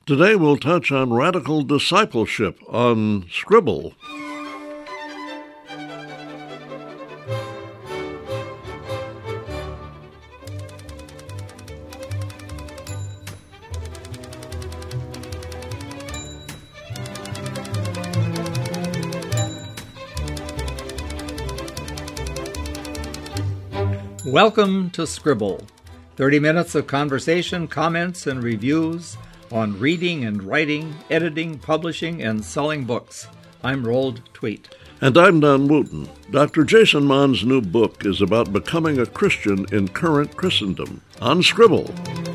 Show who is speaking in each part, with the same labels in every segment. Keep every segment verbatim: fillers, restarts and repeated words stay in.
Speaker 1: Today we'll touch on radical discipleship on Scribble.
Speaker 2: Welcome to Scribble, thirty minutes of conversation, comments, and reviews on reading and writing, editing, publishing, and selling books. I'm Roald Tweet.
Speaker 1: And I'm Don Wooten. Doctor Jason Mond's new book is about becoming a Christian in current Christendom on Scribble.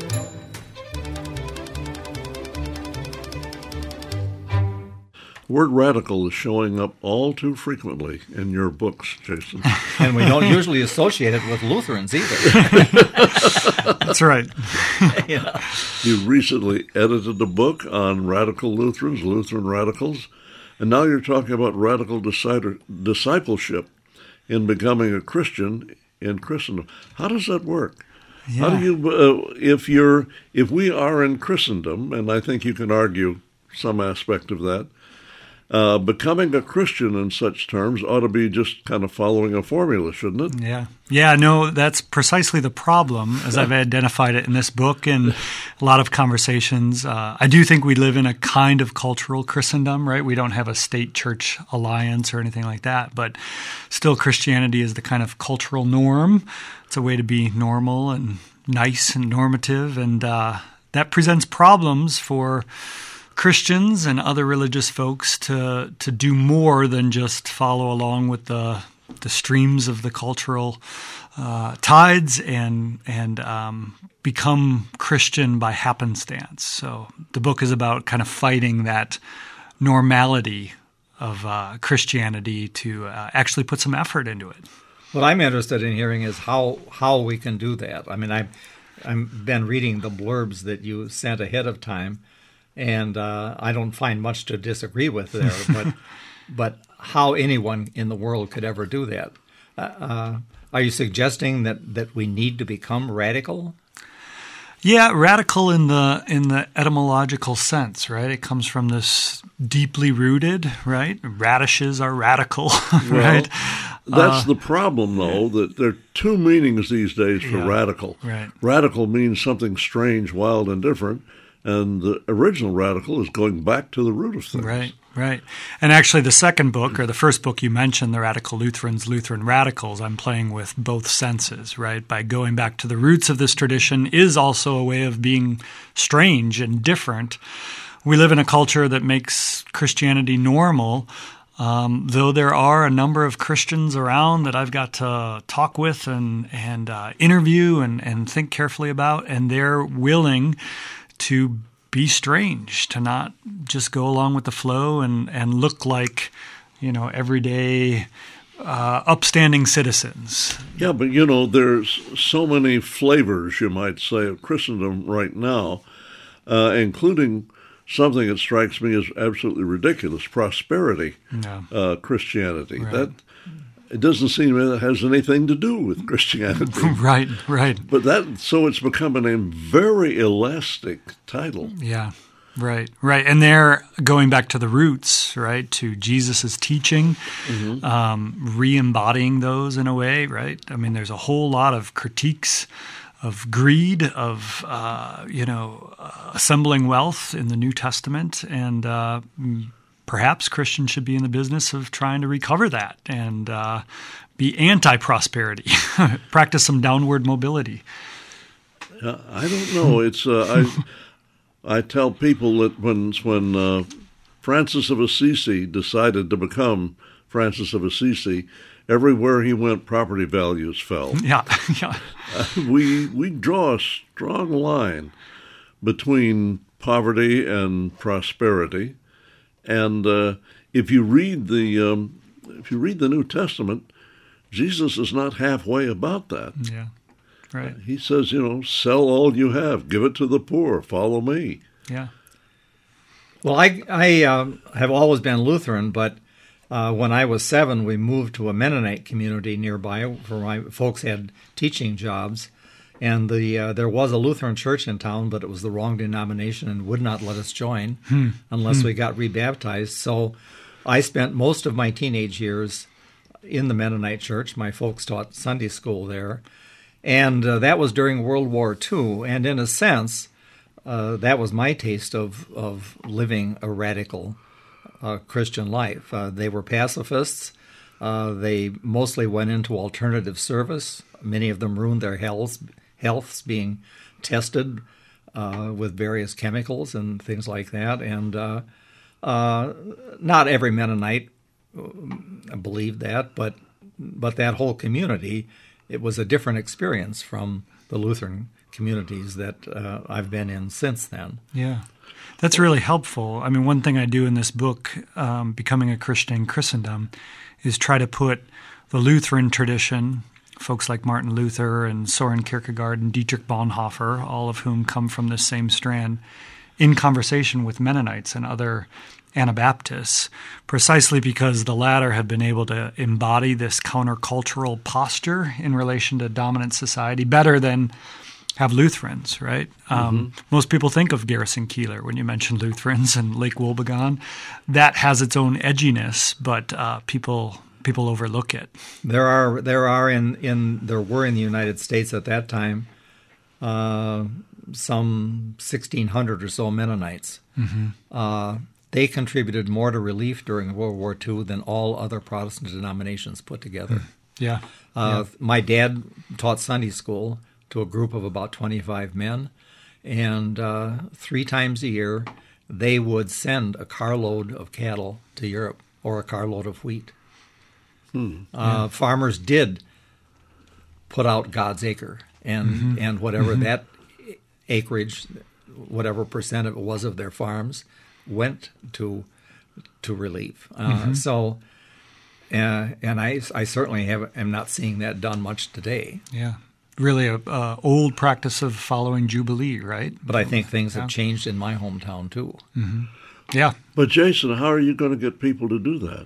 Speaker 1: The word radical is showing up all too frequently in your books, Jason.
Speaker 2: And we don't usually associate it with Lutherans either.
Speaker 3: That's right.
Speaker 2: Yeah.
Speaker 1: You recently edited a book on radical Lutherans, Lutheran radicals, and now you're talking about radical discipleship in becoming a Christian in Christendom. How does that work?
Speaker 3: Yeah.
Speaker 1: How do you, uh, if you're, if we are in Christendom, and I think you can argue some aspect of that, Uh, becoming a Christian in such terms ought to be just kind of following a formula, shouldn't it?
Speaker 3: Yeah. Yeah, no, that's precisely the problem, as I've identified it in this book and a lot of conversations. Uh, I do think we live in a kind of cultural Christendom, right? We don't have a state-church alliance or anything like that, but still Christianity is the kind of cultural norm. It's a way to be normal and nice and normative, and uh, that presents problems for Christians and other religious folks to to do more than just follow along with the the streams of the cultural uh, tides and and um, become Christian by happenstance. So the book is about kind of fighting that normality of uh, Christianity to uh, actually put some effort into it.
Speaker 2: What I'm interested in hearing is how how we can do that. I mean, I've I've been reading the blurbs that you sent ahead of time. And uh, I don't find much to disagree with there, but but how anyone in the world could ever do that? Uh, are you suggesting that, that we need to become radical?
Speaker 3: Yeah, radical in the in the etymological sense, right? It comes from this deeply rooted, right? Radishes are radical, right?
Speaker 1: Well, that's uh, the problem, though, that there are two meanings these days for
Speaker 3: yeah,
Speaker 1: radical.
Speaker 3: Right.
Speaker 1: Radical means something strange, wild, and different. And the original radical is going back to the root of things.
Speaker 3: Right, right. And actually the second book, or the first book you mentioned, The Radical Lutherans, Lutheran Radicals, I'm playing with both senses, right? By going back to the roots of this tradition is also a way of being strange and different. We live in a culture that makes Christianity normal, um, though there are a number of Christians around that I've got to talk with and, and uh, interview and, and think carefully about, and they're willing to be strange, to not just go along with the flow and, and look like, you know, everyday uh, upstanding citizens.
Speaker 1: Yeah, but, you know, there's so many flavors, you might say, of Christendom right now, uh, including something that strikes me as absolutely ridiculous, prosperity
Speaker 3: Yeah.
Speaker 1: uh, Christianity.
Speaker 3: Right.
Speaker 1: That It doesn't seem it has anything to do with Christianity.
Speaker 3: Right, right.
Speaker 1: But that, so it's becoming a very elastic title.
Speaker 3: Yeah, right, right. And they're going back to the roots, right, to Jesus' teaching, mm-hmm. um, re-embodying those in a way, right? I mean, there's a whole lot of critiques of greed, of, uh, you know, uh, assembling wealth in the New Testament, and uh perhaps Christians should be in the business of trying to recover that and uh, be anti-prosperity, practice some downward mobility.
Speaker 1: Uh, I don't know. It's uh, I I tell people that when when uh, Francis of Assisi decided to become Francis of Assisi, everywhere he went, property values fell.
Speaker 3: Yeah, yeah.
Speaker 1: Uh, we we draw a strong line between poverty and prosperity. And uh, if you read the um, if you read the New Testament, Jesus is not halfway about that.
Speaker 3: Yeah, right.
Speaker 1: Uh, he says, you know, sell all you have, give it to the poor, follow me.
Speaker 3: Yeah.
Speaker 2: Well, I I um, have always been Lutheran, but uh, when I was seven, we moved to a Mennonite community nearby where my folks had teaching jobs, And the uh, there was a Lutheran church in town, but it was the wrong denomination and would not let us join
Speaker 3: Hmm.
Speaker 2: unless
Speaker 3: Hmm.
Speaker 2: we got rebaptized. So I spent most of my teenage years in the Mennonite church. My folks taught Sunday school there. And uh, that was during World War Two. And in a sense, uh, that was my taste of, of living a radical uh, Christian life. Uh, they were pacifists. Uh, they mostly went into alternative service. Many of them ruined their healths, healths being tested uh, with various chemicals and things like that. And uh, uh, not every Mennonite believed that, but but that whole community, it was a different experience from the Lutheran communities that uh, I've been in since then.
Speaker 3: Yeah. That's really helpful. I mean, one thing I do in this book, um, Becoming a Christian in Christendom, is try to put the Lutheran tradition, folks like Martin Luther and Soren Kierkegaard and Dietrich Bonhoeffer, all of whom come from this same strand, in conversation with Mennonites and other Anabaptists, precisely because the latter have been able to embody this countercultural posture in relation to dominant society better than have Lutherans, right? Mm-hmm. Um, most people think of Garrison Keillor when you mention Lutherans and Lake Wobegon. That has its own edginess, but uh, people people overlook it.
Speaker 2: There are there are in, in there were in the United States at that time uh, some sixteen hundred or so Mennonites.
Speaker 3: Mm-hmm.
Speaker 2: Uh, they contributed more to relief during World War Two than all other Protestant denominations put together.
Speaker 3: Yeah.
Speaker 2: Uh,
Speaker 3: yeah.
Speaker 2: My dad taught Sunday school to a group of about twenty-five men, and uh, three times a year they would send a carload of cattle to Europe or a carload of wheat.
Speaker 1: Hmm.
Speaker 2: Uh,
Speaker 3: Yeah.
Speaker 2: Farmers did put out God's acre, and
Speaker 3: Mm-hmm.
Speaker 2: and whatever
Speaker 3: Mm-hmm.
Speaker 2: that acreage, whatever percent of it was of their farms, went to to relief. Uh,
Speaker 3: Mm-hmm.
Speaker 2: So, uh, and I I certainly have am not seeing that done much today.
Speaker 3: Yeah. Really a uh, old practice of following Jubilee, right?
Speaker 2: But I think things
Speaker 3: Yeah.
Speaker 2: have changed in my hometown too.
Speaker 3: Yeah.
Speaker 1: But Jason, how are you going to get people to do that?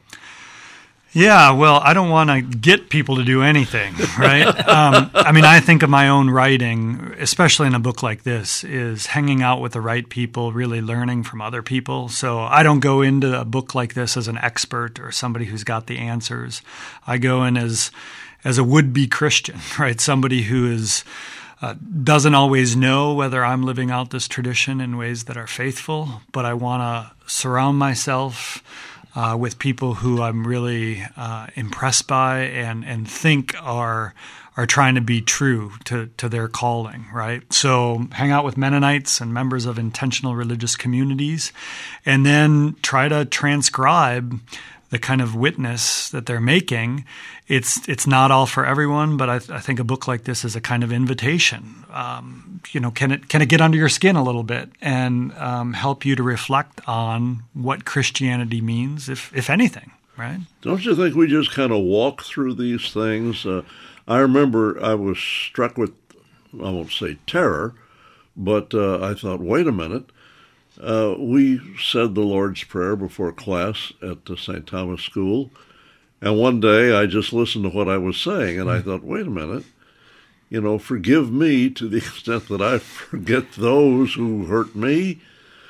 Speaker 3: Yeah, well, I don't want to get people to do anything, right? um, I mean, I think of my own writing, especially in a book like this, is hanging out with the right people, really learning from other people. So I don't go into a book like this as an expert or somebody who's got the answers. I go in as as a would-be Christian, right? Somebody who is uh, doesn't always know whether I'm living out this tradition in ways that are faithful, but I want to surround myself Uh, with people who I'm really uh, impressed by and, and think are are trying to be true to, to their calling, right? So hang out with Mennonites and members of intentional religious communities, and then try to transcribe the kind of witness that they're making. It's it's not all for everyone, but I, th- I think a book like this is a kind of invitation. Um, you know, can it can it get under your skin a little bit and um, help you to reflect on what Christianity means, if if anything, right?
Speaker 1: Don't you think we just kind of walk through these things? Uh, I remember I was struck with, I won't say terror, but uh, I thought, wait a minute. Uh, we said the Lord's Prayer before class at the Saint Thomas School, and one day I just listened to what I was saying, and I thought, wait a minute, you know, forgive me to the extent that I forget those who hurt me.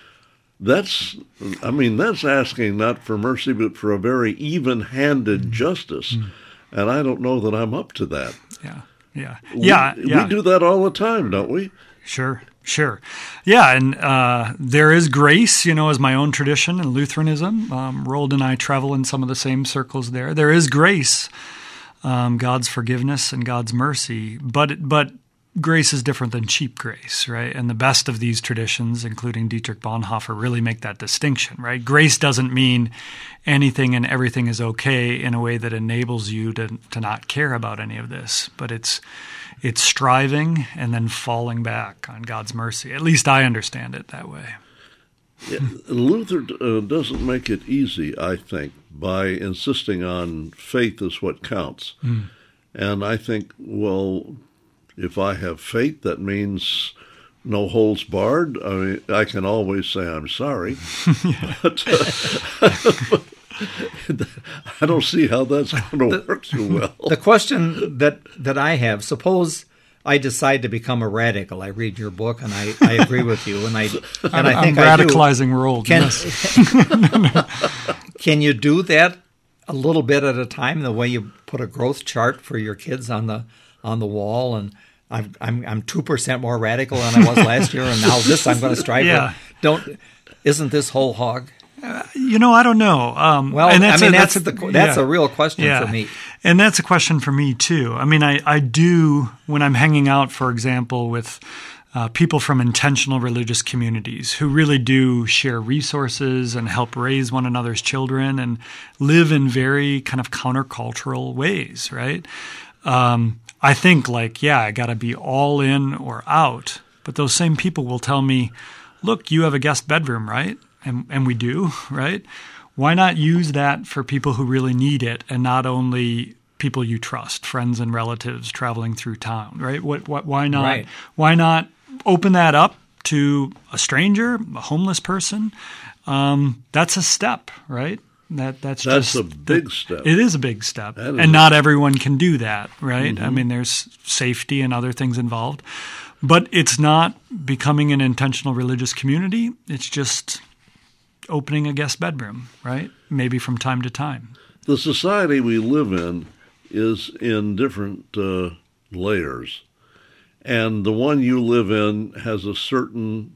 Speaker 1: That's, I mean, that's asking not for mercy, but for a very even-handed justice, and I don't know that I'm up to that.
Speaker 3: Yeah, yeah,
Speaker 1: We,
Speaker 3: yeah, yeah.
Speaker 1: we do that all the time, don't we?
Speaker 3: Sure, sure. Yeah, and uh, there is grace, you know, as my own tradition in Lutheranism. Um, Roald and I travel in some of the same circles there. There is grace, um, God's forgiveness and God's mercy, but but grace is different than cheap grace, right? And the best of these traditions, including Dietrich Bonhoeffer, really make that distinction, right? Grace doesn't mean anything and everything is okay in a way that enables you to to not care about any of this, but it's It's striving and then falling back on God's mercy. At least I understand it that way.
Speaker 1: Yeah, Luther uh, doesn't make it easy, I think, by insisting on faith is what counts.
Speaker 3: Mm.
Speaker 1: And I think, well, if I have faith, that means no holds barred. I mean, I can always say I'm sorry. But uh, I don't see how that's going to work too well.
Speaker 2: The question that, that I have, suppose I decide to become a radical. I read your book, and I, I agree with you. And I and I think
Speaker 3: I'm radicalizing world.
Speaker 2: Can,
Speaker 3: yes.
Speaker 2: Can you do that a little bit at a time? The way you put a growth chart for your kids on the on the wall, and I'm I'm I'm two percent more radical than I was last year, and now this I'm going to strive
Speaker 3: yeah.
Speaker 2: for. Don't isn't this whole hog?
Speaker 3: Uh, you know, I don't know. Um,
Speaker 2: well,
Speaker 3: and that's
Speaker 2: I mean,
Speaker 3: a,
Speaker 2: that's
Speaker 3: that's,
Speaker 2: the that's
Speaker 3: yeah.
Speaker 2: a real question
Speaker 3: yeah.
Speaker 2: for me.
Speaker 3: And that's a question for me, too. I mean, I, I do, when I'm hanging out, for example, with uh, people from intentional religious communities who really do share resources and help raise one another's children and live in very kind of countercultural ways, right? Um, I think, like, yeah, I got to be all in or out. But those same people will tell me, look, you have a guest bedroom, right? And, and we do, right? Why not use that for people who really need it and not only people you trust, friends and relatives traveling through town, right? What, what, why not?
Speaker 2: Right.
Speaker 3: Why not open that up to a stranger, a homeless person? Um, that's a step, right? That that's,
Speaker 1: that's
Speaker 3: just
Speaker 1: a big
Speaker 3: the,
Speaker 1: step.
Speaker 3: It is a big step,
Speaker 1: That is
Speaker 3: and
Speaker 1: a-
Speaker 3: not everyone can do that, right?
Speaker 1: Mm-hmm.
Speaker 3: I mean, there's safety and other things involved, but it's not becoming an intentional religious community. It's just opening a guest bedroom, right? Maybe from time to time.
Speaker 1: The society we live in is in different uh, layers, and the one you live in has a certain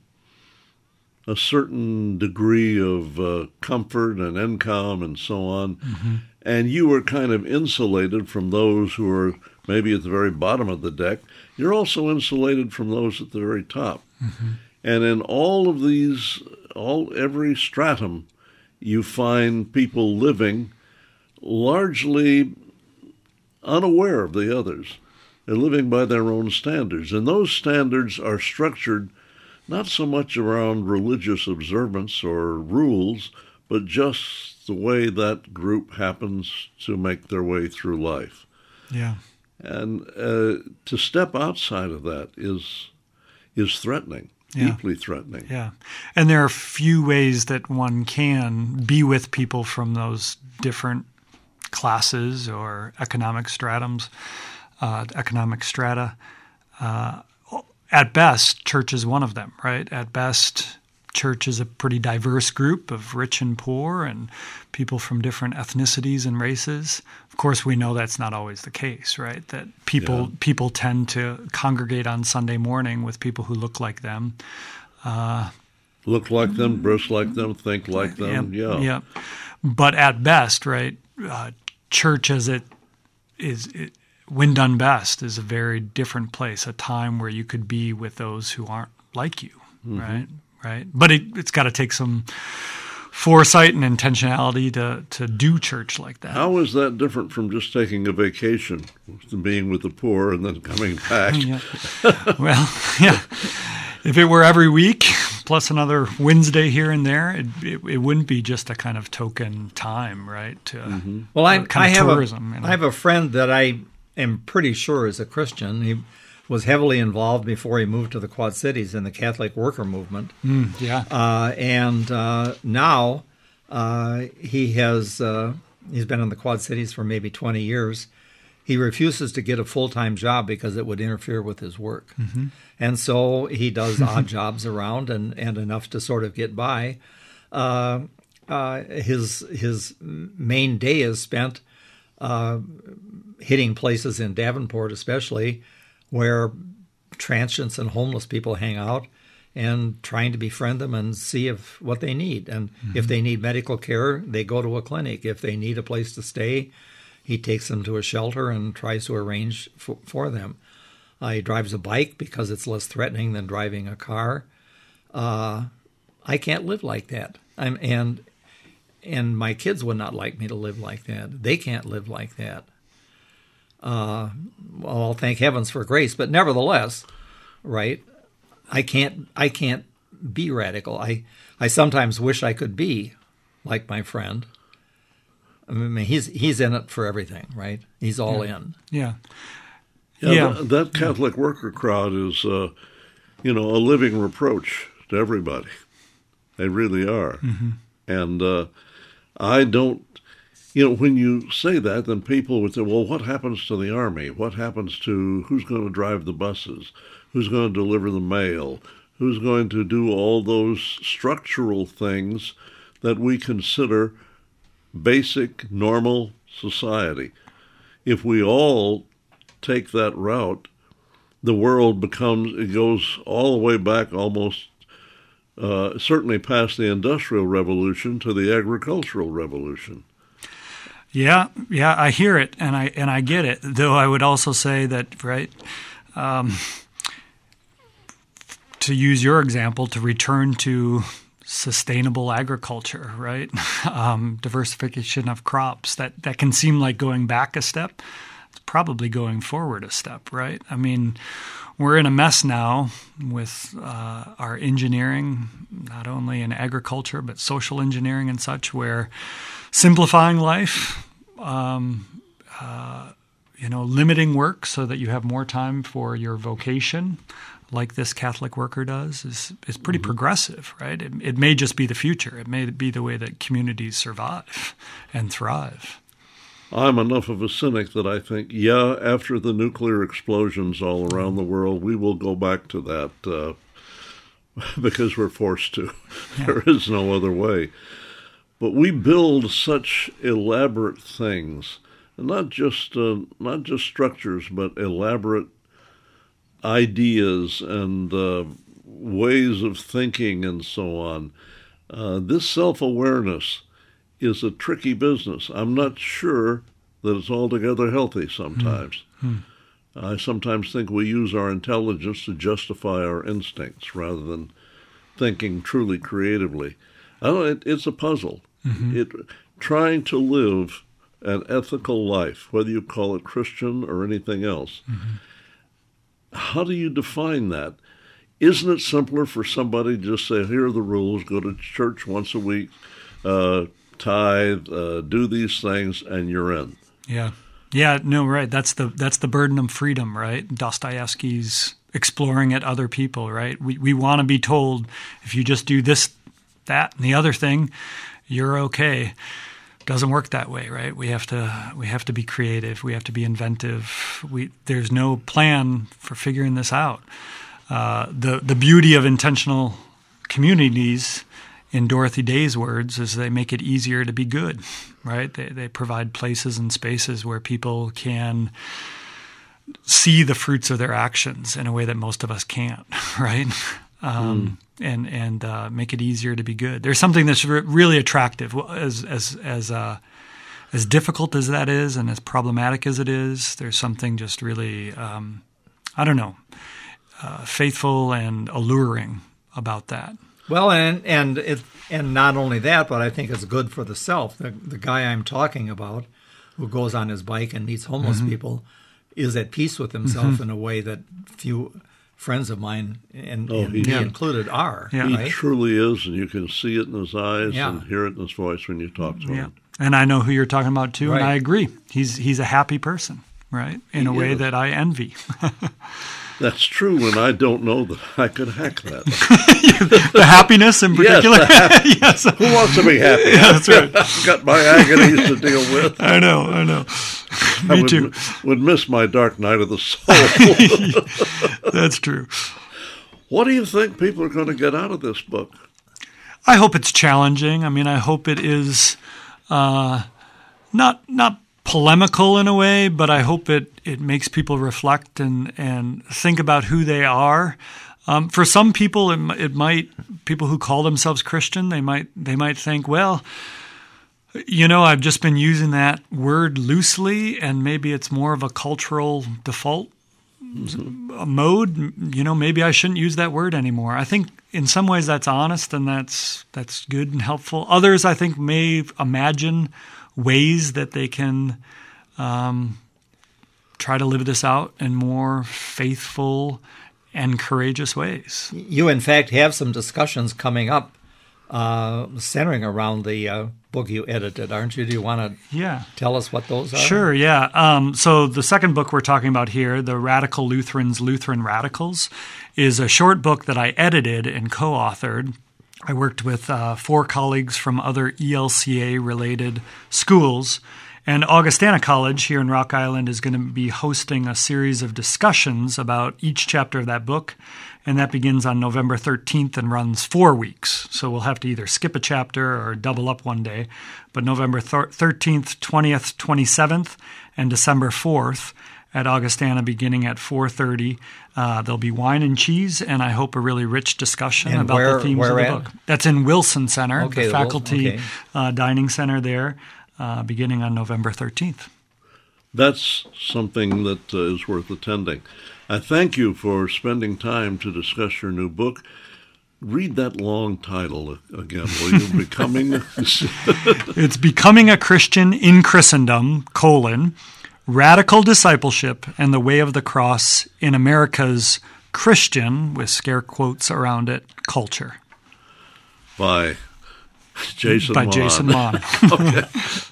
Speaker 1: a certain degree of uh, comfort and income and so on, mm-hmm. and you are kind of insulated from those who are maybe at the very bottom of the deck. You're also insulated from those at the very top. Mm-hmm. And in all of these, all every stratum, you find people living largely unaware of the others. They're living by their own standards. And those standards are structured not so much around religious observance or rules, but just the way that group happens to make their way through life.
Speaker 3: Yeah.
Speaker 1: And uh, to step outside of that is is threatening.
Speaker 3: Yeah.
Speaker 1: Deeply threatening.
Speaker 3: Yeah. And there are few ways that one can be with people from those different classes or economic stratums, uh, economic strata. Uh, at best, church is one of them, right? At best, church is a pretty diverse group of rich and poor and people from different ethnicities and races. Of course, we know that's not always the case, right? That people
Speaker 1: Yeah.
Speaker 3: people tend to congregate on Sunday morning with people who look like them. Uh,
Speaker 1: Look like them, dress like them, think like them.
Speaker 3: yeah,
Speaker 1: Yeah.
Speaker 3: yeah. But at best, right, uh, church as it is, it, when done best, is a very different place, a time where you could be with those who aren't like you, mm-hmm. right? Right. But it, it's got to take some foresight and intentionality to, to do church like that.
Speaker 1: How is that different from just taking a vacation, being with the poor and then coming back?
Speaker 3: Yeah. Well, yeah. If it were every week plus another Wednesday here and there, it, it, it wouldn't be just a kind of token time, right? To,
Speaker 1: Mm-hmm.
Speaker 2: Well, I,
Speaker 3: kind
Speaker 2: I
Speaker 3: of
Speaker 2: have
Speaker 3: tourism.
Speaker 2: a,
Speaker 3: You know?
Speaker 2: I have a friend that I am pretty sure is a Christian. He was heavily involved before he moved to the Quad Cities in the Catholic worker movement.
Speaker 3: Mm, yeah.
Speaker 2: Uh, and uh, now uh, he has uh, he's been in the Quad Cities for maybe twenty years. He refuses to get a full-time job because it would interfere with his work. Mm-hmm. And so he does odd jobs around and, and enough to sort of get by. Uh, uh, his his main day is spent uh, hitting places in Davenport especially where transients and homeless people hang out and trying to befriend them and see if what they need. And mm-hmm. if they need medical care, they go to a clinic. If they need a place to stay, he takes them to a shelter and tries to arrange for, for them. Uh, he drives a bike because it's less threatening than driving a car. Uh, I can't live like that. I'm, and and my kids would not like me to live like that. They can't live like that. Uh, well, thank heavens for grace, but nevertheless, right? I can't. I can't be radical. I I sometimes wish I could be like my friend. I mean, he's he's in it for everything, right? He's all
Speaker 3: yeah.
Speaker 2: in.
Speaker 3: Yeah.
Speaker 1: Yeah,
Speaker 3: yeah.
Speaker 1: That, that Catholic worker crowd is, uh, you know, a living reproach to everybody. They really are.
Speaker 3: Mm-hmm.
Speaker 1: And uh, I don't, you know, when you say that, then people would say, well, what happens to the Army? What happens to who's going to drive the buses? Who's going to deliver the mail? Who's going to do all those structural things that we consider basic, normal society? If we all take that route, the world becomes, it goes all the way back almost, uh, certainly past the Industrial Revolution to the Agricultural Revolution.
Speaker 3: Yeah, yeah, I hear it, and I and I get it. Though I would also say that, right, um, to use your example, to return to sustainable agriculture, right, um, diversification of crops, that, that can seem like going back a step. It's probably going forward a step, right? I mean, we're in a mess now with uh, our engineering, not only in agriculture, but social engineering and such, where simplifying life, um, uh, you know, limiting work so that you have more time for your vocation, like this Catholic worker does, is is pretty mm-hmm. progressive, right? It, it may just be the future. It may be the way that communities survive and thrive.
Speaker 1: I'm enough of a cynic that I think, yeah, after the nuclear explosions all around the world, we will go back to that uh, because we're forced to. Yeah. There is no other way. But we build such elaborate things, and not just uh, not just structures, but elaborate ideas and uh, ways of thinking and so on. Uh, this self-awareness is a tricky business. I'm not sure that it's altogether healthy sometimes. Mm-hmm. I sometimes think we use our intelligence to justify our instincts rather than thinking truly creatively. I don't know, it, it's a puzzle. Mm-hmm. It trying to live an ethical life, whether you call it Christian or anything else. Mm-hmm. How do you define that? Isn't it simpler for somebody to just say, here are the rules, go to church once a week, uh, tithe, uh, do these things, and you're in?
Speaker 3: Yeah. Yeah, no, right. That's the that's the burden of freedom, right? Dostoevsky's exploring at other people, right? We we want to be told, if you just do this, that, and the other thing, you're okay. Doesn't work that way, right? We have to we have to be creative. We have to be inventive. We there's no plan for figuring this out. Uh, the the beauty of intentional communities, in Dorothy Day's words, is they make it easier to be good, right? They they provide places and spaces where people can see the fruits of their actions in a way that most of us can't, right? Um, mm. And and uh, make it easier to be good. There's something that's re- really attractive, as as as uh, as difficult as that is, and as problematic as it is. There's something just really, um, I don't know, uh, faithful and alluring about that.
Speaker 2: Well, and and it and not only that, but I think it's good for the self. The the guy I'm talking about, who goes on his bike and meets homeless mm-hmm. people, is at peace with himself mm-hmm. in a way that few friends of mine, and, oh, and me yeah. included, are.
Speaker 1: Yeah. He
Speaker 2: right?
Speaker 1: truly is, and you can see it in his eyes
Speaker 2: yeah.
Speaker 1: and hear it in his voice when you talk to
Speaker 3: yeah.
Speaker 1: him.
Speaker 3: And I know who you're talking about, too,
Speaker 2: right.
Speaker 3: and I agree. He's he's a happy person, right, in
Speaker 1: he
Speaker 3: a way
Speaker 1: is.
Speaker 3: that I envy.
Speaker 1: That's true, and I don't know that I could hack that.
Speaker 3: The happiness in particular?
Speaker 1: Yes, yes. Who wants to be happy?
Speaker 3: Yeah, that's right.
Speaker 1: I've got my agonies to deal with.
Speaker 3: I know, I know. Me
Speaker 1: I would,
Speaker 3: too.
Speaker 1: would miss my dark night of the soul.
Speaker 3: That's true.
Speaker 1: What do you think people are going to get out of this book?
Speaker 3: I hope it's challenging. I mean, I hope it is uh, not not polemical in a way, but I hope it, it makes people reflect and, and think about who they are. Um, for some people, it, it might people who call themselves Christian, they might they might think, well, you know, I've just been using that word loosely, and maybe it's more of a cultural default mm-hmm. mode. You know, maybe I shouldn't use that word anymore. I think in some ways that's honest and that's that's good and helpful. Others, I think, may imagine ways that they can um, try to live this out in more faithful and courageous ways.
Speaker 2: You, in fact, have some discussions coming up uh, centering around the uh, book you edited, aren't you? Do you want to
Speaker 3: yeah.
Speaker 2: tell us what those are?
Speaker 3: Sure, yeah. Um, so the second book we're talking about here, The Radical Lutherans, Lutheran Radicals, is a short book that I edited and co-authored I worked with uh, four colleagues from other E L C A-related schools, and Augustana College here in Rock Island is going to be hosting a series of discussions about each chapter of that book, and that begins on November thirteenth and runs four weeks. So we'll have to either skip a chapter or double up one day. But November thirteenth, twentieth, twenty-seventh, and December fourth at Augustana beginning at four thirty. Uh, there'll be wine and cheese, and I hope a really rich discussion
Speaker 2: and
Speaker 3: about
Speaker 2: where,
Speaker 3: the themes
Speaker 2: where
Speaker 3: of the
Speaker 2: at?
Speaker 3: book. That's in Wilson Center,
Speaker 2: okay,
Speaker 3: the faculty
Speaker 2: okay.
Speaker 3: uh, dining center there, uh, beginning on November thirteenth.
Speaker 1: That's something that uh, is worth attending. I thank you for spending time to discuss your new book. Read that long title again, will you? Becoming...
Speaker 3: It's Becoming a Christian in Christendom, colon, Radical Discipleship and the Way of the Cross in America's Christian, with scare quotes around it, culture.
Speaker 1: By Jason
Speaker 3: By
Speaker 1: Mon.
Speaker 3: Jason Mon.
Speaker 1: Okay.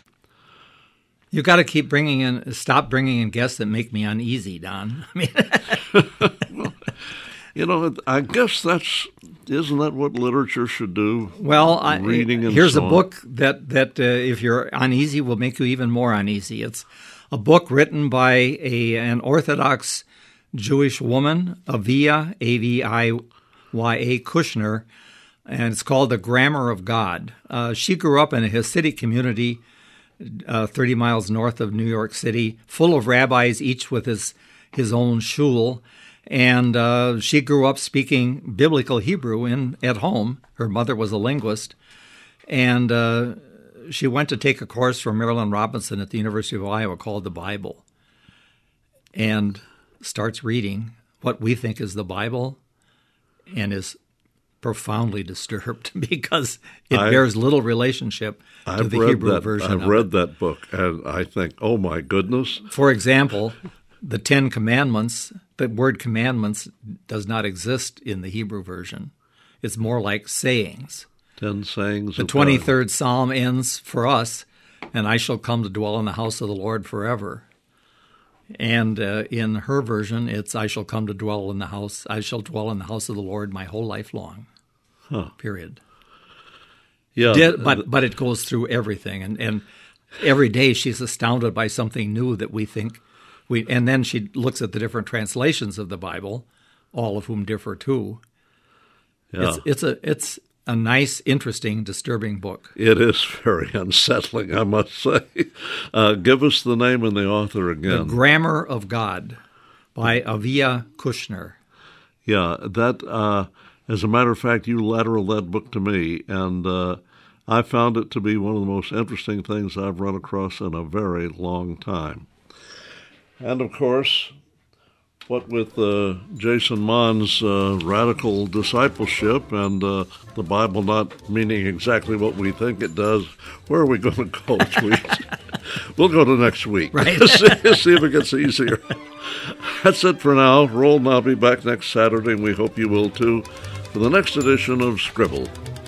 Speaker 2: You got to keep bringing in, stop bringing in guests that make me uneasy, Don. I mean,
Speaker 1: well, you know, I guess that's, isn't that what literature should do?
Speaker 2: Well, I,
Speaker 1: reading and
Speaker 2: here's
Speaker 1: so
Speaker 2: a
Speaker 1: on.
Speaker 2: book that that uh, if you're uneasy will make you even more uneasy. It's a book written by a an Orthodox Jewish woman, Avia, A V I Y A Kushner, and it's called The Grammar of God. Uh, she grew up in a Hasidic community Uh, thirty miles north of New York City, full of rabbis, each with his his own shul. And uh, she grew up speaking biblical Hebrew in at home. Her mother was a linguist. And uh, she went to take a course from Marilyn Robinson at the University of Iowa called The Bible, and starts reading what we think is the Bible and is profoundly disturbed because it
Speaker 1: I,
Speaker 2: bears little relationship to
Speaker 1: I've
Speaker 2: the
Speaker 1: read
Speaker 2: Hebrew
Speaker 1: that,
Speaker 2: version
Speaker 1: I've
Speaker 2: of
Speaker 1: read
Speaker 2: it.
Speaker 1: that book, and I think, oh my goodness.
Speaker 2: For example, the Ten Commandments, the word commandments does not exist in the Hebrew version. It's more like sayings.
Speaker 1: Ten sayings
Speaker 2: The
Speaker 1: of
Speaker 2: twenty-third
Speaker 1: God.
Speaker 2: Psalm ends for us, and I shall come to dwell in the house of the Lord forever. And uh, in her version, it's I shall come to dwell in the house, I shall dwell in the house of the Lord my whole life long.
Speaker 1: Huh.
Speaker 2: Period.
Speaker 1: Yeah,
Speaker 2: Did, but but it goes through everything, and, and every day she's astounded by something new that we think we. And then she looks at the different translations of the Bible, all of whom differ too.
Speaker 1: yeah.
Speaker 2: It's it's a it's a nice, interesting, disturbing book.
Speaker 1: It is very unsettling, I must say. Uh, give us the name and the author
Speaker 2: The
Speaker 1: again.
Speaker 2: Grammar of God by Avia Kushner.
Speaker 1: Yeah, that. Uh, as a matter of fact, you lateraled that book to me, and uh, I found it to be one of the most interesting things I've run across in a very long time. And of course, what with uh, Jason Mon's uh, radical discipleship and uh, the Bible not meaning exactly what we think it does, where are we going to go? We'll go to next week.
Speaker 2: Right.
Speaker 1: see, see if it gets easier. That's it for now. Roll and I'll be back next Saturday, and we hope you will too, for the next edition of Scribble.